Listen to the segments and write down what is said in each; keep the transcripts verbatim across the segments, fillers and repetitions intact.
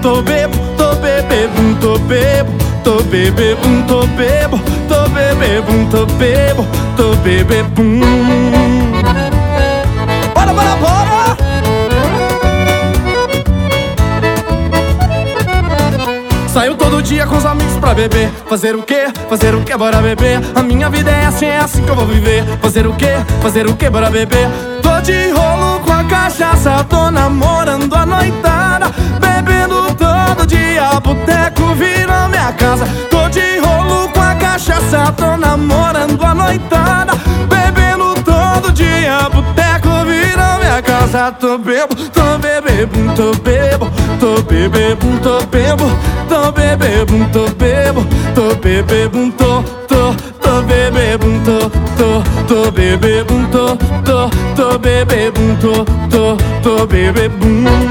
tô bebo, tô bebebum, tô bebo, tô bebebum, tô bebo, tô bebebum, tô bebo, tô bebebum. Bora, bora, bora! Saio todo dia com os amigos pra beber. Fazer o quê? Fazer o quê? Bora beber. A minha vida é assim, é assim que eu vou viver. Fazer o quê? Fazer o quê? Bora beber. Tô de rolo com a cachaça, tô namorando a noitada, bebendo todo dia, boteco virou minha casa. Tô de rolo com a cachaça, tô namorando a noitada, bebendo todo dia, boteco virou minha casa. Tô bebo, tô bebebo, tô bebo, tô bebebo, tô bebo, tô bebebo, tô bebo, tô bebebo, tô, tô, tô bebebo, tô, tô, tô bebebo, tô, tô, tô bebebo, tô, tô, tô bebebo.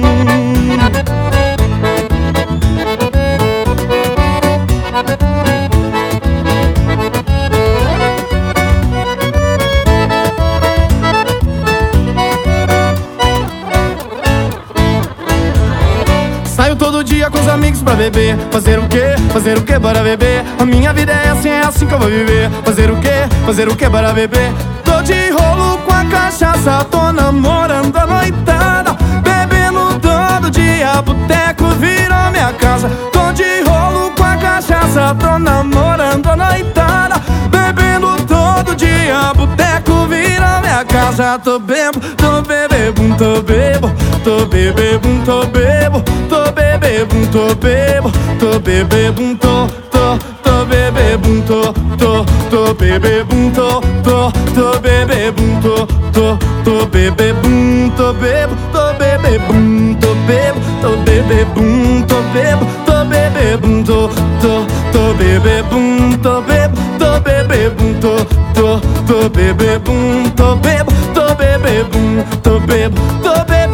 Saio todo dia com os amigos pra beber. Fazer o quê? Fazer o quê? Bora beber. A minha vida é assim, é assim que eu vou viver. Fazer o quê? Fazer o quê? Bora beber. Tô de rolo com a cachaça, tô namorando a noitada, bebendo todo dia, boteco virou minha casa. Tô de rolo com a cachaça, tô namorando a noitada, bebendo todo dia, boteco virou minha casa. Tô bebo, tô bebebo, tô bebo, tô bebebo, tô bebo, tô bebebo, tô bebo, tô bebebo, tô, tô, tô bebebo, tô, tô, tô bebebo, tô, tô, tô bebebo, tô, tô, tô bebebo, tô bebo, tô bebebo, tô bebo, tô bebebo, tô bebo, tô bebebo, tô, tô, tô bebebo, tô bebo, tô bebebo, tô, tô, tô bebebo, tô bebo, tô bebebo, tô bebo, tô bebo.